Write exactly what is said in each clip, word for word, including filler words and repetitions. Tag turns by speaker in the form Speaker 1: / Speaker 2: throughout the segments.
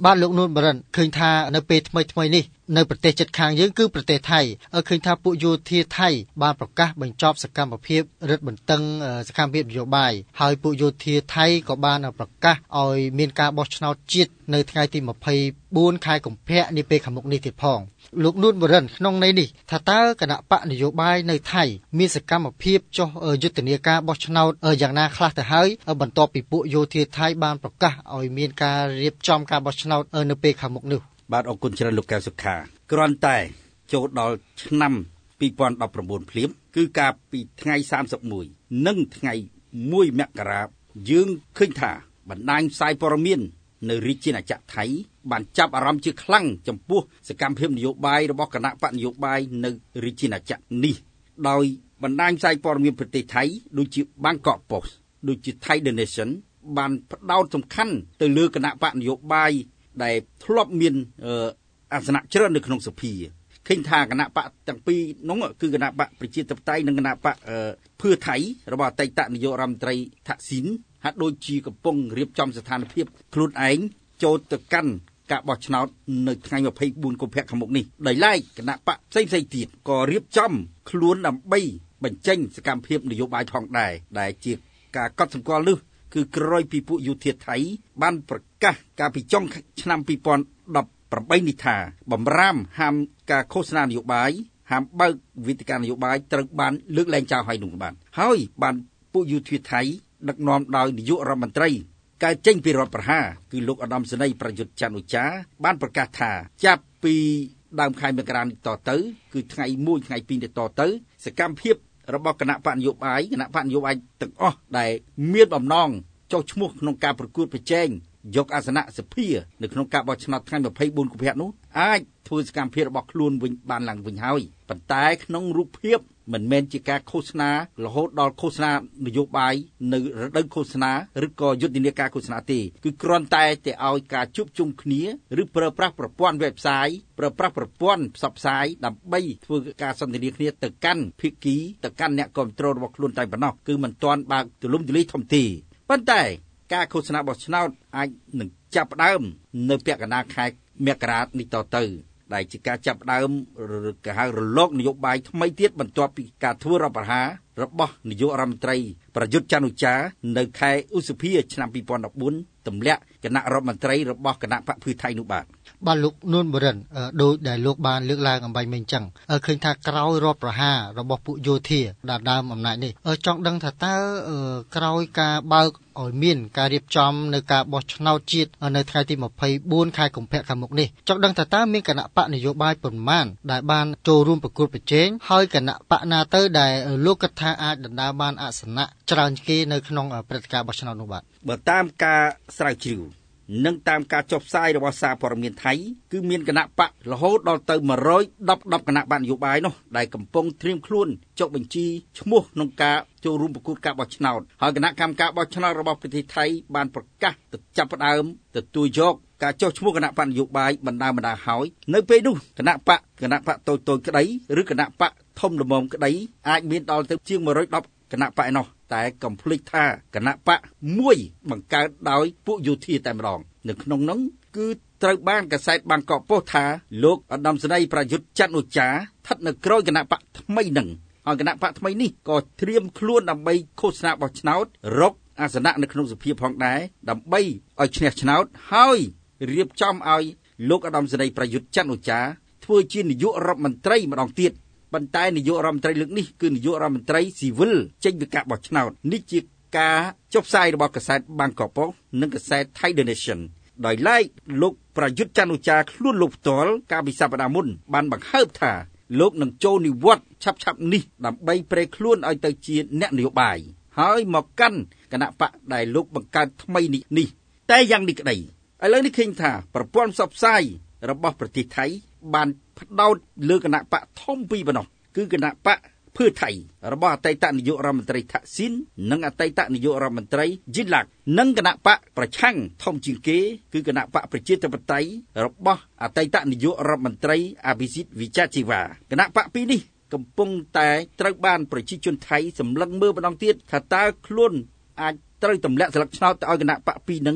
Speaker 1: បាទលោកនួនបរិនឃើញថានៅពេលថ្មីថ្មីនេះនៅប្រទេសជិតខាងយើងគឺប្រទេសថៃឃើញថាពួកយោធាថៃបានប្រកាសបញ្ចប់សកម្មភាពរឹតបន្តឹងសកម្មភាពនយោបាយហើយពួកយោធាថៃក៏បានប្រកាសឲ្យមានការបោះឆ្នោតជាតិនៅថ្ងៃទីម្ភៃបួនខែកុម្ភៈនាពេលខាងមុខនេះទៀតផងលោកនួនបរិនក្នុងន័យនេះថាតើគណៈបកនយោបាយនៅថៃមានសកម្មភាពចុះយុទ្ធនាការបោះឆ្នោតយ៉ាងណាខ្លះទៅហើយបន្ទាប់ពីពួកយោធាថៃបានប្រកាសឲ្យមានការរៀបចំការបោះឆ្នោតនៅពេលខាងមុខនោះ
Speaker 2: បាទអរគុណច្រើនលោកកែវសុខាគ្រាន់តែចូលដល់ឆ្នាំពីរពាន់ដប់ប្រាំបួនភ្លាមគឺកាលពីថ្ងៃសាមសិបមួយ និងថ្ងៃមួយមករាយើងឃើញថាបណ្ដាញផ្សាយព័ត៌មាននៅរាជាណាចក្រថៃបានចាប់អារម្មណ៍ជាខ្លាំងចំពោះសកម្មភាពនយោបាយរបស់គណៈបកនយោបាយនៅរាជាណាចក្រនេះដោយបណ្ដាញផ្សាយព័ត៌មានប្រទេសថៃដូចជា Bangkok Post ដូចជា Thai The Nation បានផ្ដោតសំខាន់ទៅលើគណៈបកនយោបាយដែលធ្លាប់មានអាសនៈច្រើននៅក្នុងសភាឃើញថាគណៈបកទាំងពីរនោះគឺគណៈបកប្រជាធិបតេយ្យនិងគណៈបកភឿថៃរបស់អតីតនាយករដ្ឋមន្ត្រីថាក់ស៊ីនហាក់ដូចជាកំពុងរៀបចំស្ថានភាពខ្លួនឯងចូលទៅកាន់ការបោះឆ្នោតនៅថ្ងៃម្ភៃបួនកុម្ភៈខាងមុខនេះដោយឡែកគណៈបកផ្សេងៗទៀតក៏រៀបចំខ្លួនដើម្បីបញ្ចេញសកម្មភាពនយោបាយផងដែរដែលជាការកត់សម្គាល់នេះគឺក្រោយពីពួកយោធាថៃបានប្រកាសកាលពីចុងឆ្នាំពីរពាន់ដប់ប្រាំបីនេះថាបំរាមហាមការឃោសនានយោបាយហាមបើកវេទិកានយោបាយត្រូវបានលើកលែងចោលហើយនោះបាទហើយបានពួកយោធាថៃដឹកនាំដោយនាយករដ្ឋមន្ត្រីកើតចេញពីរដ្ឋប្រហារគឺលោកឧត្តមសេនីយ៍ប្រយុទ្ធច័ន្ទអូចាបានប្រកាសថាចាប់ពីដើមខែមករានេះតទៅគឺថ្ងៃមួយថ្ងៃពីរនេះតទៅសកម្មភាពរបស់គណៈបកនយោបាយគណៈបកនយោបាយទាំងអស់ដែលមានបំណងចុះឈ្មោះក្នុងការប្រកួតប្រជែងយកអាសនៈសភានៅក្នុងការបោះឆ្នោតថ្ងៃម្ភៃបួនកុម្ភៈនោះអាចធ្វើសកម្មភាពរបស់ខ្លួនវិញបានឡើងវិញហើយប៉ុន្តែក្នុងរូបភាពមិនមែនជាការឃោសនារហូតដល់ឃោសនានយោបាយនៅរដូវឃោសនាឬក៏យុទ្ធនាការឃោសនាទេគឺគ្រាន់តែតែឲ្យការជួបជុំគ្នាឬប្រើប្រាស់ប្រព័ន្ធ website ប្រើប្រាស់ប្រព័ន្ធផ្សព្វផ្សាយដើម្បីធ្វើការសន្ទនាគ្នាទៅកាន់ភាគីទៅកាន់អ្នកគ្រប់គ្រងរបស់ខ្លួនតែប៉ុណ្ណោះគឺមិនទាន់បើកទូលំទូលាយធំទេប៉ុន្តែការឃោសនាបោះឆ្នោតអាចនឹងចាប់ផ្ដើមនៅពាក់កណ្ដាលខែមករានេះតទៅដែលជាការចាប់ផ្ដើមគេហៅរលកនយោបាយថ្មីទៀតបន្ទាប់ពីការធ្វើរដ្ឋប្រហាររបស់នាយករដ្ឋមន្ត្រីប្រយុទ្ធច័ន្ទអូចានៅខែឧសភាឆ្នាំពីរពាន់ដប់បួនទម្លាក់គណៈរដ្ឋមន្ត្រីរបស់គណៈបកភឿថៃនោះបាទ
Speaker 1: បាទលោកនួនបរិនដោយដែលលោកបានលើកឡើងអំបញ្ញមិញចឹងឃើញថាក្រោយរដ្ឋប្រហាររបស់ពួកយោធាដល់ដើមអំណាចនេះចង់ដឹងថាតើក្រោយការបើកឲ្យមានការរៀបចំនៅការបោះឆ្នោតជាតិនៅថ្ងៃទីម្ភៃបួនខែកុម្ភៈខាងមុខនេះចង់ដឹងថាតើមានគណៈបកនយោបាយប៉ុន្មានដែលបានចូលរួមប្រកួតប្រជែងហើយគណៈបកណាទៅដែលលោកគិតថាអាចដណ្ដើមបានអាសនៈច្រើនគេនៅក្នុងព្រឹត្តិការណ៍បោះឆ្នោតនោះបាទ
Speaker 2: បើតាមការស្រាវជ្រាវនិងតាមការចុះផ្សាយរបស់សារព័ត៌មានថៃគឺមានគណៈបករហូតដល់ទៅមួយរយដប់ដប់គណៈបកនយោបាយនោះដែលកំពុងត្រៀមខ្លួនចុះបញ្ជីឈ្មោះក្នុងការចូលរួមប្រកួតការបោះឆ្នោតហើយគណៈកម្មការបោះឆ្នោតរបស់ប្រទេសថៃបានប្រកាសទៅចាប់ផ្ដើមទទួលយកការចុះឈ្មោះគណៈបកនយោបាយបណ្ដាបណ្ដាហើយនៅពេលនោះគណៈបកគណៈបកតូចតូចក្តីឬគណៈបកធំល្មមក្តីអាចមានដល់ទៅជាងមួយរយដប់គណៈបកឯនោះតែកំភ្លេចថាគណៈបកមួយបង្កើតដោយពួកយោធាតែម្ដងនៅក្នុងនោះគឺត្រូវបានកាសែតបាងកកប៉ុស្តិ៍ថាលោកឧត្តមសេនីយ៍ប្រយុទ្ធច័ន្ទអូចាស្ថិតនៅក្រោយគណៈបកថ្មីនឹងហើយគណៈបកថ្មីនេះក៏ត្រៀមខ្លួនដើម្បីឃោសនាបោះឆ្នោតរកអាសនៈនៅក្នុងសភាផងដែរដើម្បីឲ្យឈ្នះឆ្នោតហើយរៀបចំឲ្យលោកឧត្តមសេនីយ៍ប្រយុទ្ធច័ន្ទអូចាធ្វើជានាយករដ្ឋមន្ត្រីម្ដងទៀតប៉ុន្តែនាយករដ្ឋមន្ត្រីលើកនេះគឺនាយករដ្ឋមន្ត្រីស៊ីវិលចេញពីការបោះឆ្នោតនេះជាការចុះផ្សាយរបស់កាសែតបាងកកប៉ុស្តិ៍និងកាសែត Thai The Nation ដោយឡែកលោកប្រយុទ្ធច័ន្ទអូចាខ្លួនលោកផ្ទាល់កាលពីសប្តាហ៍មុនបានបង្ហើបថាលោកនឹងចូលនិវត្តន៍ឆាប់ឆាប់នេះដើម្បីប្រែខ្លួនឲ្យទៅជាអ្នកនយោបាយហើយមកកាន់គណៈបកដែលលោកបង្កើតថ្មីនេះនេះតែយ៉ាងនេះក្តីឥឡូវនេះឃើញថាប្រព័ន្ធផ្សព្វផ្សាយរបស់ប្រទេសថៃបានផ្ដោតលើគណៈបកធំពីរប៉ុណ្ណោះគឺគណៈបកភឿថៃរបស់អតីតនាយករដ្ឋមន្ត្រីថាក់ស៊ីននិងអតីតនាយករដ្ឋមន្ត្រីជីនឡាក់និងគណៈបកប្រឆាំងធំជាងគេគឺគណៈបកប្រជាធិបតេយ្យរបស់អតីតនាយករដ្ឋមន្ត្រីអភិសិទ្ធវិជ្ជជីវ៉ាគណៈបកពីរនេះកំពុងតែត្រូវបានប្រជាជនថៃសម្លឹងមើលម្ដងទៀតថាតើខ្លួនអាចត្រូវទម្លាក់ស្លឹកឆ្នោតទៅឲ្យគណៈបកពីរនឹង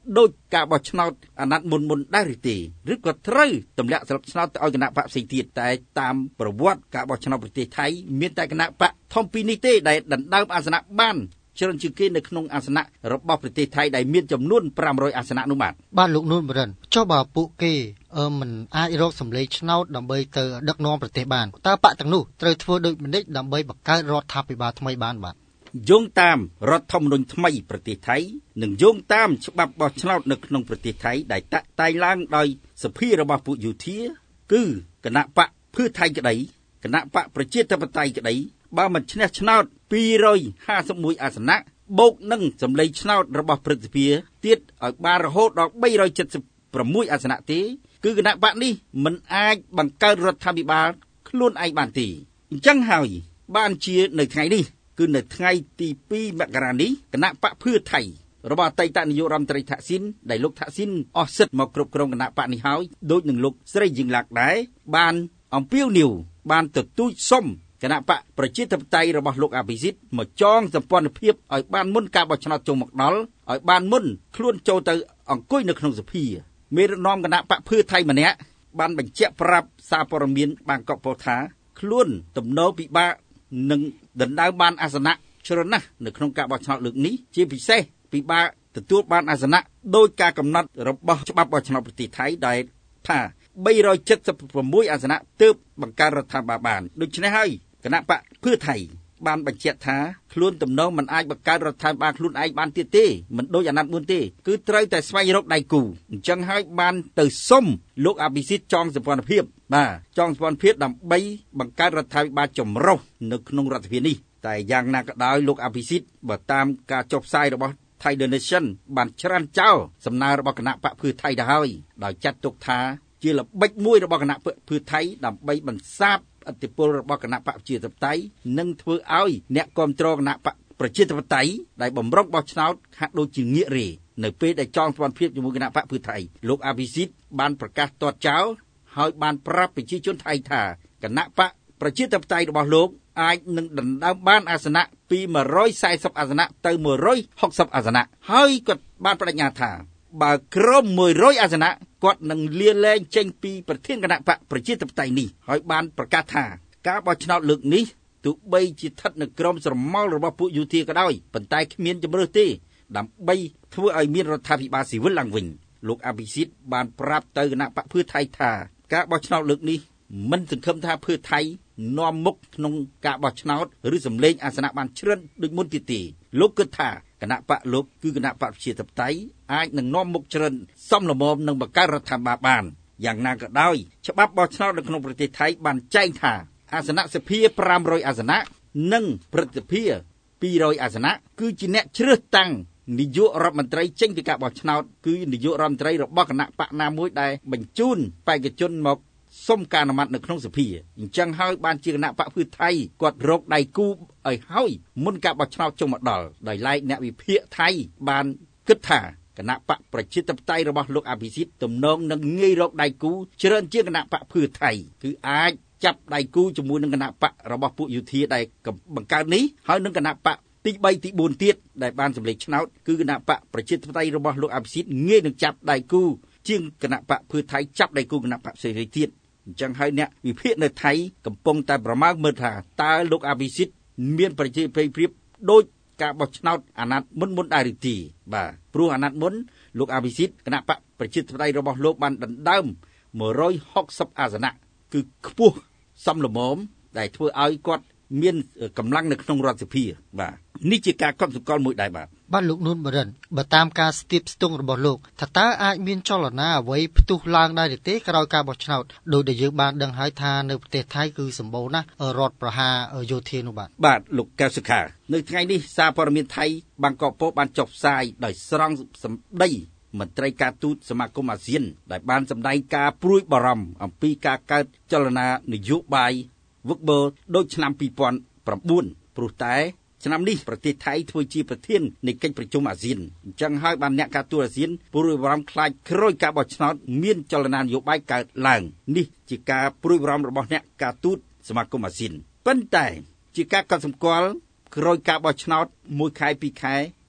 Speaker 2: ដូចការបោះឆ្នោតអាណត្តិមុនមុនដែរឬទេឬក៏ត្រូវទម្លាក់ស្លឹកឆ្នោតទៅឲ្យគណៈបកផ្សេងទៀតតែតាមប្រវត្តិការបោះឆ្នោតប្រទេសថៃមានតែគណៈបកធំពីរនេះទេដែលដណ្ដើមអាសនៈបានច្រើនជាងគេនៅក្នុងអាសនៈរបស់ប្រទេសថៃដែលមានចំនួនប្រាំរយអាសនៈនោះបាទ
Speaker 1: បាទលោកនួនបរិនចុះបើពួកគេអឺមិនអាចរកសម្លេងឆ្នោតដើម្បីទៅដឹកនាំប្រទេសបានតើបកទាំងនោះត្រូវធ្វើដូចម្តេចដើម្បីបង្កើតរដ្ឋាភិបាលថ្មីបានបាទ
Speaker 2: យោងតាមរដ្ឋធម្មនុញ្ញថ្មីប្រទេសថៃនិងយោងតាមច្បាប់បោះឆ្នោតនៅក្នុងប្រទេសថៃដែលតាក់តែងឡើងដោយសភារបស់ពួកយោធាគឺគណៈបកភឿថៃក្តីគណៈបកប្រជាធិបតេយ្យក្តីបើមិនឈ្នះឆ្នោតពីររយហាសិបមួយអាសនៈបូកនឹងសម្លេងឆ្នោតរបស់ព្រឹទ្ធសភាទៀតឲ្យបានរហូតដល់បីរយចិតសិបប្រាំមួយអាសនៈទេគឺគណៈបកនេះមិនអាចបង្កើតរដ្ឋាភិបាលខ្លួនឯងបានទេអញ្ចឹងហើយបានជានៅថ្ងៃនេះគឺនៅថ្ងៃទីពីរមករានេះគណៈបកភឿថៃរបស់អតីតនាយករដ្ឋមន្ត្រីថាក់ស៊ីនដែលលោកថាក់ស៊ីនអស់សិទ្ធិមកគ្រប់គ្រងគណៈបកនេះហើយដូចនឹងលោកស្រីយីងឡាក់ដែរបានអំពាវនាវបានទទូចសុំគណៈបកប្រជាធិបតេយ្យរបស់លោកអភិសិទ្ធមកចងសម្ព័ន្ធភាពឲ្យបានមុនការបោះឆ្នោតចុងមកដល់ឲ្យបានមុនខ្លួនចូលទៅអង្គុយនៅក្នុងសភាមេដឹកនាំគណៈបកភឿថៃម្នាក់បានបញ្ជាក់ប្រាប់សារព័ត៌មានបាងកកប៉ុស្តិ៍ថាខ្លួនទំនោរពិបាកនឹងដណ្ដើមបានអាសនៈច្រើនណាស់នៅក្នុងការបោះឆ្នោតលើកនេះជាពិសេសពិបាកទទួលបានអាសនៈដោយការកំណត់របស់ច្បាប់បោះឆ្នោតប្រទេសថៃដែលថាបីរយចិតសិបប្រាំមួយអាសនៈទើបបង្កើតរដ្ឋាភិបាលបានដូច្នេះហើយគណៈបកភឿថៃបានបញ្ជាក់ថាខ្លួនទំនងមិនអាចបង្កើតរដ្ឋាភិបាលខ្លួនឯងបានទៀតទេមិនដូចអាណត្តិមុនទេគឺត្រូវតែស្វែងរកដៃគូអញ្ចឹងហើយបានទៅសុំលោកអភិសិទ្ធចងសម្ព័ន្ធភាពបាទចងសម្ព័ន្ធភាពដើម្បីបង្កើតរដ្ឋាភិបាលចម្រុះនៅក្នុងរដ្ឋាភិបាលនេះតែយ៉ាងណាក៏ដោយលោកអភិសិទ្ធបើតាមការចុះផ្សាយរបស់ Thai Donation បានច្រានចោលសំណើរបស់គណៈបកភឿថៃទៅហើយដោយចាត់ទុកថាជាល្បិចមួយរបស់គណៈបកភឿថៃដើម្បីបន្សាបឥទ្ធិពលរបស់គណៈបកប្រជាធិបតេយ្យនិងធ្វើឲ្យអ្នកគ្រប់គ្រងគណៈបកប្រជាធិបតេយ្យដែលបំរុងបោះឆ្នោតហាក់ដូចជាងាករេនៅពេលដែលចងសម្ព័ន្ធភាពជាមួយគណៈបកភឿថៃលោកអភិសិទ្ធបានប្រកាសទាត់ចោលហើយបានប្រាប់ប្រជាជនថៃថាគណៈបកប្រជាធិបតេយ្យរបស់លោកអាចនឹងដណ្ដើមបានអាសនៈពីមួយរយសែសិបអាសនៈទៅមួយរយហុកសិបអាសនៈហើយគាត់បានបដិញ្ញាថាបើក្រុមមួយរយអាសនៈគាត់នឹងលាលែងចេញពីប្រធានគណៈបកប្រជាធិបតេយ្យនេះហើយបានប្រកាសថាការបោះឆ្នោតលើកនេះទោះបីជាស្ថិតនៅក្រោមស្រមោលរបស់ពួកយោធាក៏ដោយប៉ុន្តែគ្មានជំរឿសទេដើម្បីធ្វើឲ្យមានរដ្ឋាភិបាលស៊ីវិលឡើងវិញលោកអភិសិទ្ធបានប្រាប់ទៅគណៈបកភឿថៃថាការបោះឆ្នោតលើកនេះមិនសង្ឃឹមថាភឿថៃនាំមុខក្នុងការបោះឆ្នោតឬសម្លេងអាសនៈបានច្រើនដូចមុនទៀតទេលោកគិតថាគណៈបកលោកគឺគណៈបកប្រជាធិបតេយ្យអាចនឹងនាំមុខច្រើនសមល្មមនឹងបង្កើតរដ្ឋាភិបាលបានយ៉ាងណាក៏ដោយច្បាប់បោះឆ្នោតនៅក្នុងប្រទេសថៃបានចែងថាអាសនៈសភាប្រាំរយអាសនៈនិងព្រឹទ្ធសភាពីររយអាសនៈគឺជាអ្នកជ្រើសតាំងនាយករដ្ឋមន្ត្រីចេញពីការបោះឆ្នោតគឺនាយករដ្ឋមន្ត្រីរបស់គណៈបកណាមួយដែលបញ្ជូនបេក្ខជនមកសុំការអនុម័តនៅក្នុងសភាអញ្ចឹងហើយបានជាគណៈបកភឿថៃគាត់រកដៃគូឲ្យហើយមុនការបោះឆ្នោតចុងមកដល់ដោយឡែកអ្នកវិភាគថៃបានគិតថាគណៈបកប្រជាធិបតេយ្យរបស់លោកអភិសិទ្ធទំនងនឹងងាយរកដៃគូច្រើនជាងគណៈបកភឿថៃគឺអាចចាប់ដៃគូជាមួយនឹងគណៈបករបស់ពួកយោធាដែលបង្កើតនេះហើយនឹងគណៈបកទីបីទីបួនទៀតដែលបានសម្លេចឆ្នោតគឺគណៈបកប្រជាធិបតេយ្យរបស់លោកអភិសិទ្ធងាយនឹងចាប់ដៃគូជាងគណៈបកភឿថៃចាប់ដៃគូគណៈបកសេរីទៀតអញ្ចឹងហើយអ្នកវិភាគនៅថៃកំពុងតែប្រមាថមើលថាតើលោកអភិសិទ្ធមានប្រជាប្រិយភាពដូចការបោះឆ្នោតអាណត្តិមុនមុនដែរឬទេបាទព្រោះអាណត្តិមុនលោកអភិសិទ្ធគណៈបកប្រជាធិបតេយ្យរបស់លោកបានដណ្ដើមមួយរយហុកសិបអាសនៈគឺខ្ពស់សមល្មមដែលធ្វើឲ្យគាត់មានកម្លាំងនៅក្នុងរដ្ឋសភាបាទនេះជាការកត់សម្គាល់មួយដែរបាទ
Speaker 1: បាទលោកនួនបរិនបើតាមការស្ទាបស្ទង់របស់លោកថាតើអាចមានចលនាអ្វីផ្ទុះឡើងដែរទេក្រោយការបោះឆ្នោតដោយដែលយើងបានដឹងហើយថានៅប្រទេសថៃគឺសម្បូរណាស់រដ្ឋប្រហារយោធានោះបាទ
Speaker 2: បាទលោកកែវសុខានៅថ្ងៃនេះសារព័ត៌មានថៃបាងកកប៉ុស្តិ៍បានចុះផ្សាយដោយស្រង់សម្ដីមន្ត្រីការទូតសមាគមអាស៊ានដែលបានសម្ដែងការព្រួយបារម្ភអំពីការកើតចលនានយោបាយវឹកបឺដូចឆ្នាំពីរពាន់ប្រាំបួនព្រោះតែឆ្នាំនេះប្រទេសថៃធ្វើជាប្រធាននៃកិច្ចប្រជុំអាស៊ានអញ្ចឹងហើយបានអ្នកការទូតអាស៊ានព្រួយបារម្ភខ្លាចក្រោយការបោះឆ្នោតមានចលនានយោបាយកើតឡើងនេះជាការព្រួយបារម្ភរបស់អ្នកការទូតសមាគមអាស៊ានប៉ុន្តែជាការកត់សម្គាល់ក្រោយការបោះឆ្នោតមួយខែពីរខែ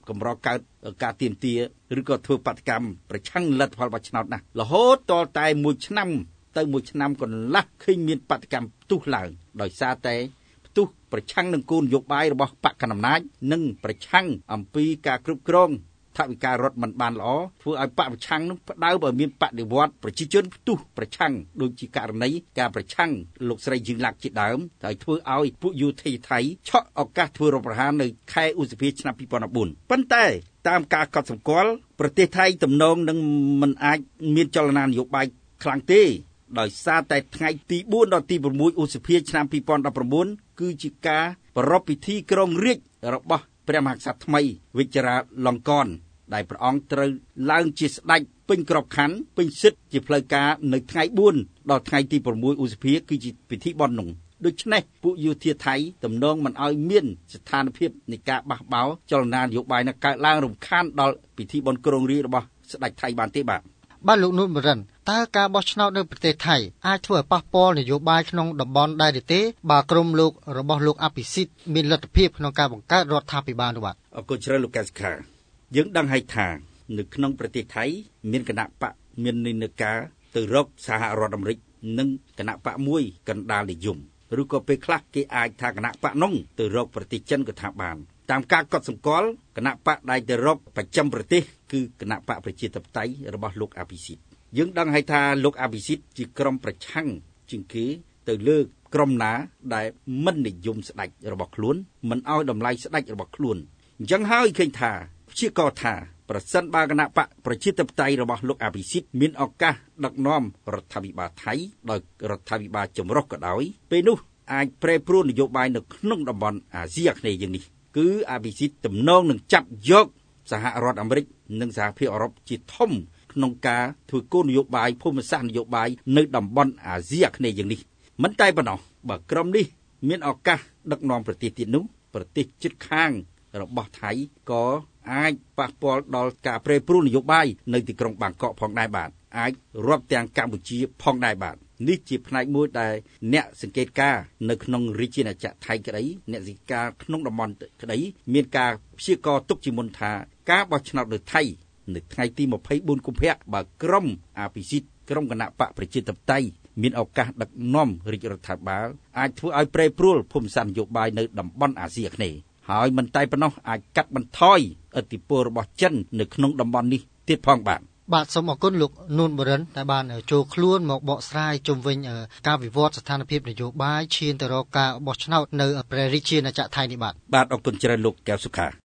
Speaker 2: កម្រកើតការទៀមទាឬក៏ធ្វើបាតកម្មប្រឆាំងលទ្ធផលបោះឆ្នោតណាស់រហូតតតែមួយឆ្នាំទៅមួយឆ្នាំកន្លះឃើញមានបាតកម្មផ្ទុះឡើងដោយសារតែផ្ទុះប្រឆាំងនឹងគោលនយោបាយរបស់បកកណ្ដាលអំណាចនិងប្រឆាំងអំពីការគ្រប់គ្រងថវិការដ្ឋមិនបានល្អធ្វើឲ្យបកប្រឆាំងនោះផ្ដើមឲ្យមានបដិវត្តប្រជាជនផ្ទុះប្រឆាំងដូចជាករណីការប្រឆាំងលោកស្រីយឹងឡាក់ជាដើមហើយធ្វើឲ្យពួកយោធាថៃឆក់ឱកាសធ្វើរដ្ឋប្រហារនៅខែឧសភាឆ្នាំពីរពាន់ដប់បួនប៉ុន្តែតាមការកត់សម្គាល់ប្រទេសថៃទំនងនឹងមិនអាចមានចលនានយោបាយខ្លាំងទេដោយសារតែថ្ងៃទីបួនដល់ទីប្រាំមួយឧសភាឆ្នាំពីរពាន់ដប់ប្រាំបួនគឺជាការប្រារព្ធពិធីគ្រងរាជ្យរបស់ព្រះមហាក្សត្រថ្មីវិជ្ជរាលង្កនដែលព្រះអង្គត្រូវឡើងជាស្ដេចពេញក្របខ័ណ្ឌពេញសិទ្ធិជាផ្លូវការនៅថ្ងៃបួនដល់ថ្ងៃទីប្រាំមួយឧសភាគឺជាពិធីបុណ្យនោះដូច្នេះពួកយោធាថៃទំនងមិនឲ្យមានស្ថានភាពនៃការបះបោរចលនានយោបាយនឹងកើតឡើងរំខានដល់ពិធីបុណ្យគ្រងរាជ្យរបស់ស្ដេចថៃបានទេបាទ
Speaker 1: បាទលោកនួនបរិនតើការបោះឆ្នោតនៅប្រទេសថៃអាចធ្វើឲ្យប៉ះពាល់នយោបាយក្នុងតំបន់ដែរទេបើក្រុមលោករបស់លោកអភិសិទ្ធមានលទ្ធភាពក្នុងការបង្កើតរដ្ឋាភិបាលនោះបាទ
Speaker 2: អរគុណច្រើនលោកកែសខាយើងដឹងហើយថានៅក្នុងប្រទេសថៃមានគណៈបកមាននិន្នាការទៅរកសហរដ្ឋអាមេរិកនិងគណៈបកមួយកណ្ដាលនិយមឬក៏ពេលខ្លះគេអាចថាគណៈបកនោះទៅរកប្រទេសចិនក៏ថាបានតាមការកត់សម្គាល់គណៈបកដែលទៅរកប្រចាំប្រទេសគឺគណៈបកប្រជាធិបតេយ្យរបស់លោកអភិសិទ្ធយើងដឹងហើយថាលោកអភិសិទ្ធជាក្រុមប្រឆាំងជាងគេទៅលើក្រុមណាដែលមិននិយមស្ដេចរបស់ខ្លួនមិនឲ្យតម្លៃស្ដេចរបស់ខ្លួនអញ្ចឹងហើយឃើញថាព្យាករថាប្រសិនបើគណៈបកប្រជាធិបតេយ្យរបស់លោកអភិសិទ្ធមានឱកាសដឹកនាំរដ្ឋាភិបាលថៃដោយរដ្ឋាភិបាលចម្រុះក៏ដោយពេលនោះអាចប្រែប្រួលនយោបាយនៅក្នុងតំបន់អាស៊ីអាគ្នេយ៍យ៉ាងនេះគឺអភិសិទ្ធទំនងនឹងចាប់យកសហរដ្ឋអាមេរិកនិងសហភាពអឺរ៉ុបជាធំក្នុងការធ្វើគោលនយោបាយភូមិសាស្ត្រនយោបាយនៅតំបន់អាស៊ីអាគ្នេយ៍យ៉ាងនេះមិនតែប៉ុណ្ណោះបើក្រុមនេះមានឱកាសដឹកនាំប្រទេសទៀតនោះប្រទេសជិតខាងរបស់ថៃក៏អាចប៉ះពាល់ដល់ការប្រែប្រួលនយោបាយនៅទីក្រុងបាងកកផងដែរបាទអាចរាប់ទាំងកម្ពុជាផងដែរបាទនេះជាផ្នែកមួយដែលអ្នកសង្កេតការនៅក្នុងរាជាណាចក្រថៃក្តីអ្នកសង្កេតការក្នុងតំបន់ក្តីមានការព្យាករទុកជាមុនថាការបោះឆ្នោតនៅថៃនៅថ្ងៃទីម្ភៃបួនកុម្ភៈបើក្រុមអភិសិទ្ធក្រុមគណៈបកប្រជាធិបតេយ្យមានឱកាសដឹកនាំរាជរដ្ឋាភិបាលអាចធ្វើឲ្យប្រែប្រួលភូមិសាស្ត្រនយោបាយនៅតំបន់អាស៊ីអាគ្នេយ៍ហើយមិនតែប៉ុណ្ណោះអាចកាត់បន្ថយឥទ្ធិពលរបស់ចិននៅក្នុងតំបន់នេះទៀតផងបាទ
Speaker 1: បាទសូមអរគុណលោកនួនបរិនដែលបានចូលខ្លួនមកបកស្រាយជុំវិញការវិវត្តស្ថានភាពនយោបាយឈានទៅរកការបោះឆ្នោតនៅព្រះរាជាណាចក្រថៃនេះបាទ
Speaker 2: បាទអរគុណច្រើនលោកកែវសុខា